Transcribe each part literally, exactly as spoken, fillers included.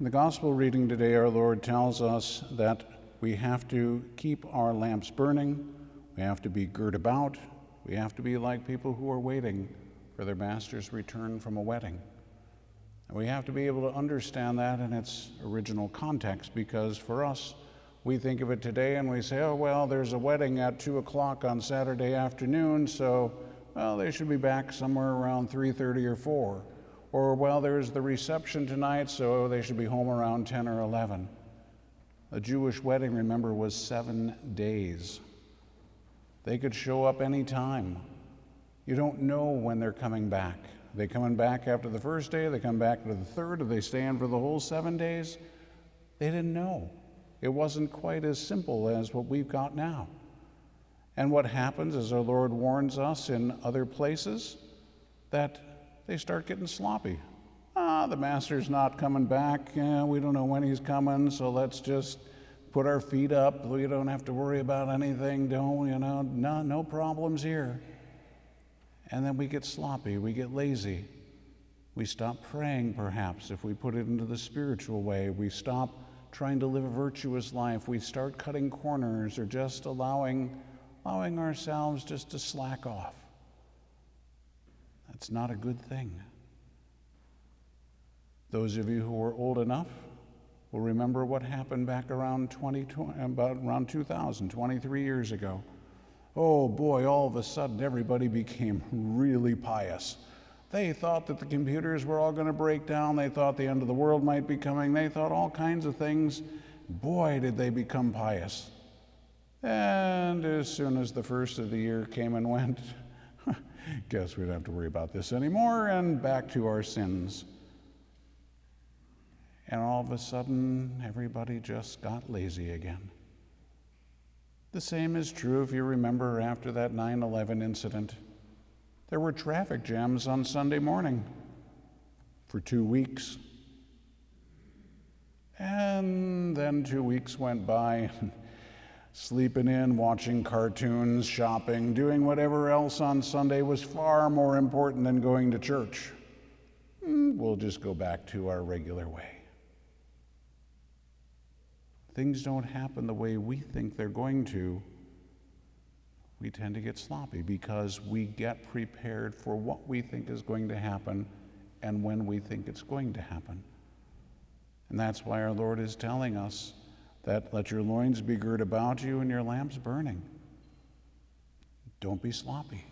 In the gospel reading today, our Lord tells us that we have to keep our lamps burning, we have to be girt about, we have to be like people who are waiting for their master's return from a wedding. And we have to be able to understand that in its original context, because for us, we think of it today and we say, oh, well, there's a wedding at two o'clock on Saturday afternoon, so, well, they should be back somewhere around three thirty or four. Or, well, there's the reception tonight, so they should be home around ten or eleven. A Jewish wedding, remember, was seven days. They could show up any time. You don't know when they're coming back. Are they coming back after the first day? Are they come back to the third? Are they staying for the whole seven days? They didn't know. It wasn't quite as simple as what we've got now. And what happens, as our Lord warns us in other places, that they start getting sloppy. Ah, the master's not coming back. Yeah, we don't know when he's coming, so let's just put our feet up. We don't have to worry about anything, don't we? You know, no, no problems here. And then we get sloppy, we get lazy. We stop praying, perhaps, if we put it into the spiritual way. We stop trying to live a virtuous life. We start cutting corners or just allowing, allowing ourselves just to slack off. That's not a good thing. Those of you who are old enough will remember what happened back around twenty, about around two thousand, twenty-three years ago. Oh boy, all of a sudden everybody became really pious. They thought that the computers were all going to break down. They thought the end of the world might be coming. They thought all kinds of things. Boy, did they become pious. And as soon as the first of the year came and went, guess we don't have to worry about this anymore, and back to our sins. And all of a sudden, everybody just got lazy again. The same is true if you remember after that nine eleven incident. There were traffic jams on Sunday morning for two weeks. And then two weeks went by, sleeping in, watching cartoons, shopping, doing whatever else on Sunday was far more important than going to church. We'll just go back to our regular way. Things don't happen the way we think they're going to. We tend to get sloppy because we get prepared for what we think is going to happen and when we think it's going to happen. And that's why our Lord is telling us that let your loins be girt about you and your lamps burning. Don't be sloppy.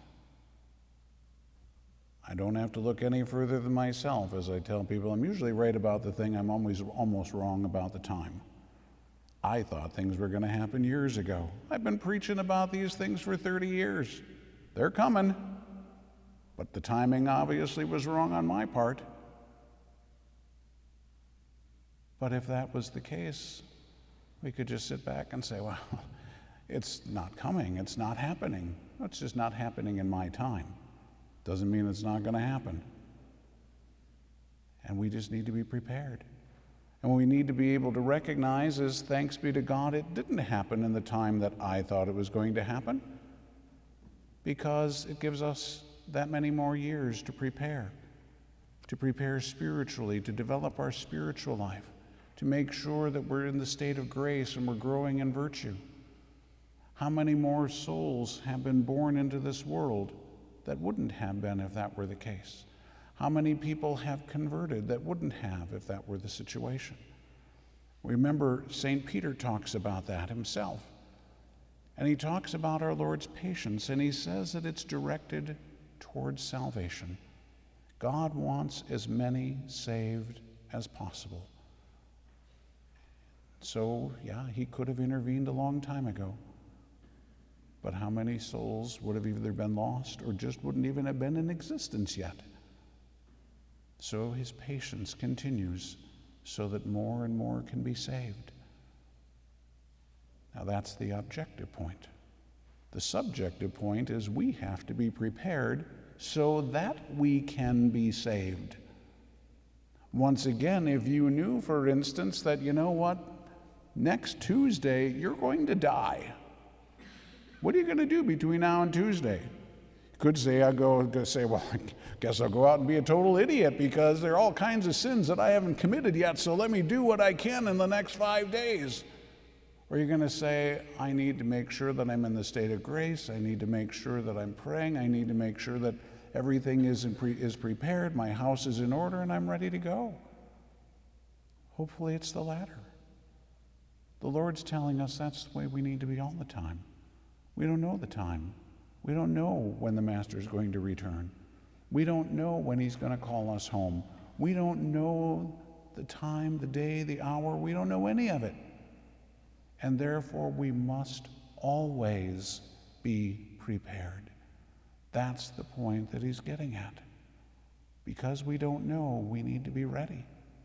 I don't have to look any further than myself as I tell people I'm usually right about the thing, I'm always almost wrong about the time. I thought things were going to happen years ago. I've been preaching about these things for thirty years. They're coming. But the timing obviously was wrong on my part. But if that was the case, we could just sit back and say, well, it's not coming. It's not happening. It's just not happening in my time. Doesn't mean it's not going to happen. And we just need to be prepared. And what we need to be able to recognize is, thanks be to God, it didn't happen in the time that I thought it was going to happen, because it gives us that many more years to prepare, to prepare spiritually, to develop our spiritual life, to make sure that we're in the state of grace and we're growing in virtue. How many more souls have been born into this world that wouldn't have been if that were the case? How many people have converted that wouldn't have if that were the situation? Remember, Saint Peter talks about that himself. And he talks about our Lord's patience, and he says that it's directed towards salvation. God wants as many saved as possible. So, yeah, he could have intervened a long time ago. But how many souls would have either been lost or just wouldn't even have been in existence yet? So his patience continues so that more and more can be saved. Now that's the objective point. The subjective point is we have to be prepared so that we can be saved. Once again, if you knew, for instance, that, you know what, next Tuesday you're going to die, what are you going to do between now and Tuesday? Could say I go to say, well, I guess I'll go out and be a total idiot because there are all kinds of sins that I haven't committed yet, so let me do what I can in the next five days. Or you're going to say, I need to make sure that I'm in the state of grace. I need to make sure that I'm praying. I need to make sure that everything is, in pre- is prepared, my house is in order, and I'm ready to go. Hopefully it's the latter. The Lord's telling us that's the way we need to be all the time. We don't know the time. We don't know when the Master is going to return. We don't know when he's going to call us home. We don't know the time, the day, the hour. We don't know any of it. And therefore, we must always be prepared. That's the point that he's getting at. Because we don't know, we need to be ready.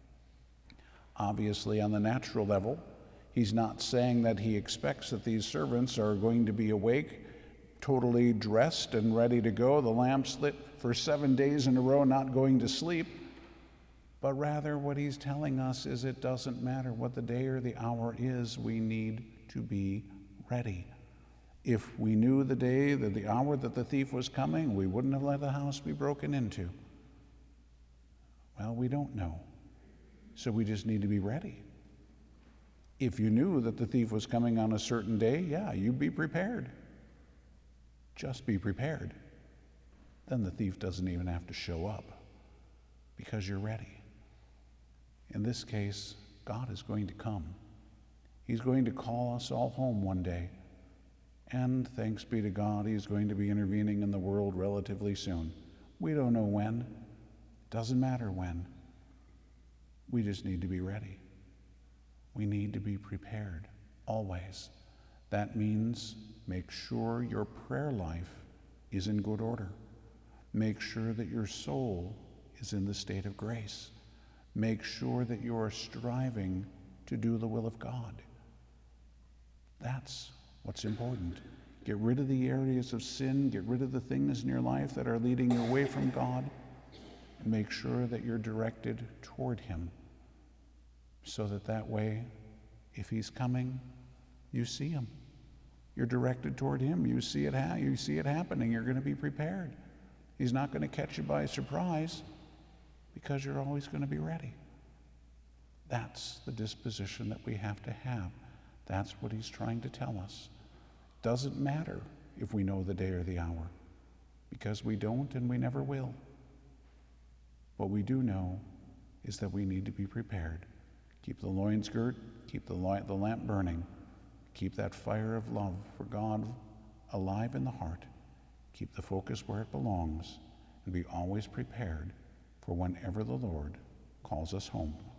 Obviously, on the natural level, he's not saying that he expects that these servants are going to be awake, totally dressed and ready to go, the lamps lit for seven days in a row, not going to sleep. But rather what he's telling us is it doesn't matter what the day or the hour is, we need to be ready. If we knew the day, that the hour that the thief was coming, we wouldn't have let the house be broken into. Well, we don't know. So we just need to be ready. If you knew that the thief was coming on a certain day, yeah, you'd be prepared. Just be prepared. Then the thief doesn't even have to show up because you're ready. In this case, God is going to come. He's going to call us all home one day. And thanks be to God, he's going to be intervening in the world relatively soon. We don't know when. Doesn't matter when. We just need to be ready. We need to be prepared, always. That means make sure your prayer life is in good order. Make sure that your soul is in the state of grace. Make sure that you are striving to do the will of God. That's what's important. Get rid of the areas of sin, get rid of the things in your life that are leading you away from God, and make sure that you're directed toward him, so that that way, if he's coming, you see him. You're directed toward him. You see it, ha- you see it happening. You're going to be prepared. He's not going to catch you by surprise because you're always going to be ready. That's the disposition that we have to have. That's what he's trying to tell us. Doesn't matter if we know the day or the hour, because we don't and we never will. What we do know is that we need to be prepared. Keep the loins girt, keep the, light, the lamp burning, keep that fire of love for God alive in the heart, keep the focus where it belongs, and be always prepared for whenever the Lord calls us home.